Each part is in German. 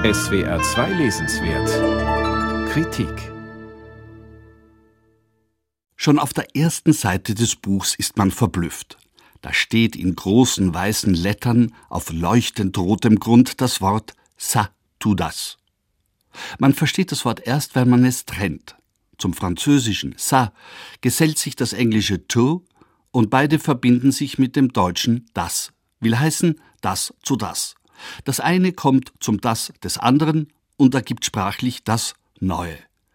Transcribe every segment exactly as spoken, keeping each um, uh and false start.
S W R zwei Lesenswert Kritik. Schon auf der ersten Seite des Buchs ist man verblüfft. Da steht in großen weißen Lettern auf leuchtend rotem Grund das Wort Ça, tu das. Man versteht das Wort erst, wenn man es trennt. Zum französischen ça gesellt sich das englische to und beide verbinden sich mit dem deutschen das. Will heißen das zu das. Das eine kommt zum das des anderen und ergibt sprachlich das Neue.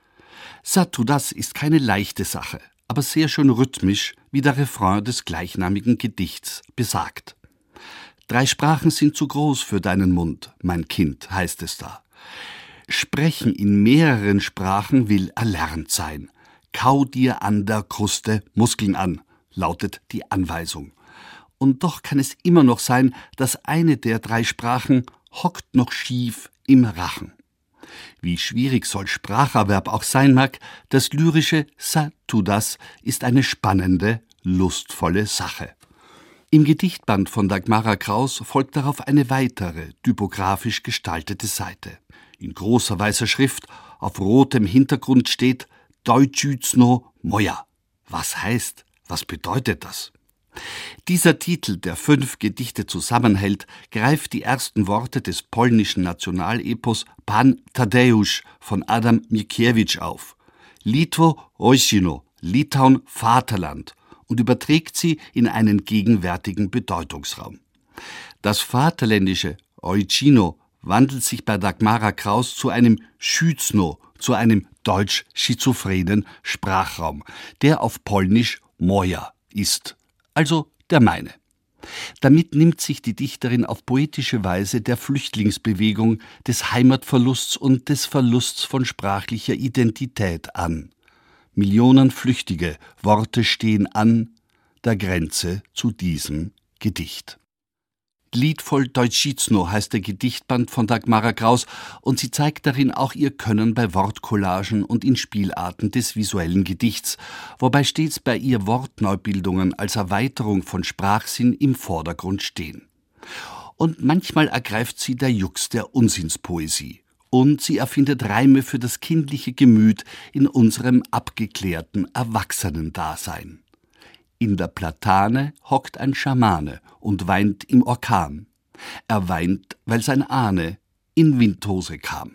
Ça, tu das ist keine leichte Sache, aber sehr schön rhythmisch, wie der Refrain des gleichnamigen Gedichts besagt. Drei Sprachen sind zu groß für deinen Mund, mein Kind, heißt es da. Sprechen in mehreren Sprachen will erlernt sein. Kau dir an der Kruste Muskeln an, lautet die Anweisung. Und doch kann es immer noch sein, dass eine der drei Sprachen hockt noch schief im Rachen. Wie schwierig solch Spracherwerb auch sein mag, das lyrische Ça, tu das ist eine spannende, lustvolle Sache. Im Gedichtband von Dagmara Kraus folgt darauf eine weitere, typografisch gestaltete Seite. In großer weißer Schrift auf rotem Hintergrund steht Deutschützno Moja. Was heißt, was bedeutet das? Dieser Titel, der fünf Gedichte zusammenhält, greift die ersten Worte des polnischen Nationalepos Pan Tadeusz von Adam Mickiewicz auf. Litwo Ojcino, Litauen Vaterland, und überträgt sie in einen gegenwärtigen Bedeutungsraum. Das vaterländische Ojcino wandelt sich bei Dagmara Kraus zu einem Schützno, zu einem deutsch-schizophrenen Sprachraum, der auf Polnisch Moja ist. Also der meine. Damit nimmt sich die Dichterin auf poetische Weise der Flüchtlingsbewegung, des Heimatverlusts und des Verlusts von sprachlicher Identität an. Millionen Flüchtige, Worte stehen an der Grenze zu diesem Gedicht. Liedvoll Deutschizno heißt der Gedichtband von Dagmara Kraus und sie zeigt darin auch ihr Können bei Wortcollagen und in Spielarten des visuellen Gedichts, wobei stets bei ihr Wortneubildungen als Erweiterung von Sprachsinn im Vordergrund stehen. Und manchmal ergreift sie der Jux der Unsinnspoesie. Und sie erfindet Reime für das kindliche Gemüt in unserem abgeklärten Erwachsenendasein. In der Platane hockt ein Schamane und weint im Orkan. Er weint, weil sein Ahne in Windhose kam.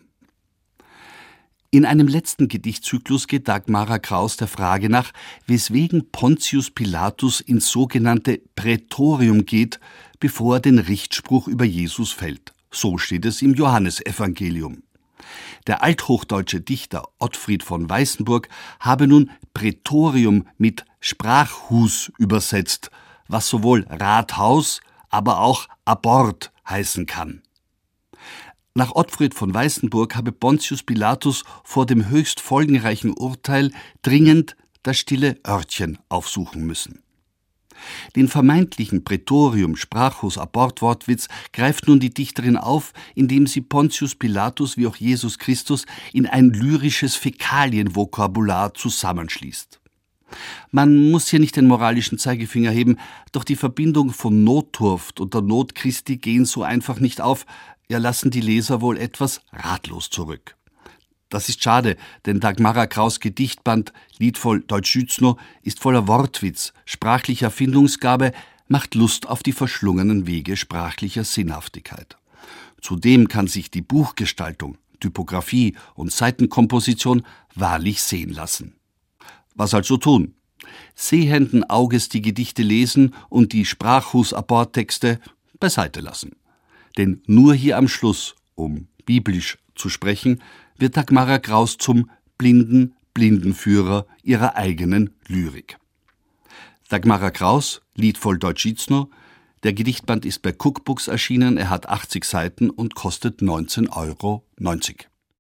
In einem letzten Gedichtzyklus geht Dagmara Kraus der Frage nach, weswegen Pontius Pilatus ins sogenannte Prätorium geht, bevor er den Richtspruch über Jesus fällt. So steht es im Johannesevangelium. Der althochdeutsche Dichter Ottfried von Weißenburg habe nun Prätorium mit Sprachhus übersetzt, was sowohl Rathaus, aber auch Abort heißen kann. Nach Ottfried von Weißenburg habe Pontius Pilatus vor dem höchst folgenreichen Urteil dringend das stille Örtchen aufsuchen müssen. Den vermeintlichen Prätorium-Sprachhus-Abort-Wortwitz greift nun die Dichterin auf, indem sie Pontius Pilatus wie auch Jesus Christus in ein lyrisches Fäkalienvokabular zusammenschließt. Man muss hier nicht den moralischen Zeigefinger heben, doch die Verbindung von Notdurft und der Not Christi gehen so einfach nicht auf, ja lassen die Leser wohl etwas ratlos zurück. Das ist schade, denn Dagmara Kraus' Gedichtband Liedvoll Deutschützno ist voller Wortwitz, sprachlicher Erfindungsgabe, macht Lust auf die verschlungenen Wege sprachlicher Sinnhaftigkeit. Zudem kann sich die Buchgestaltung, Typografie und Seitenkomposition wahrlich sehen lassen. Was also tun? Sehenden Auges die Gedichte lesen und die Sprachhus-Abort-Texte beiseite lassen. Denn nur hier am Schluss, um biblisch zu sprechen, wird Dagmara Kraus zum blinden Blindenführer ihrer eigenen Lyrik. Dagmara Kraus, Liedvoll Deutschizno. Der Gedichtband ist bei Cookbooks erschienen, er hat achtzig Seiten und kostet neunzehn Euro neunzig.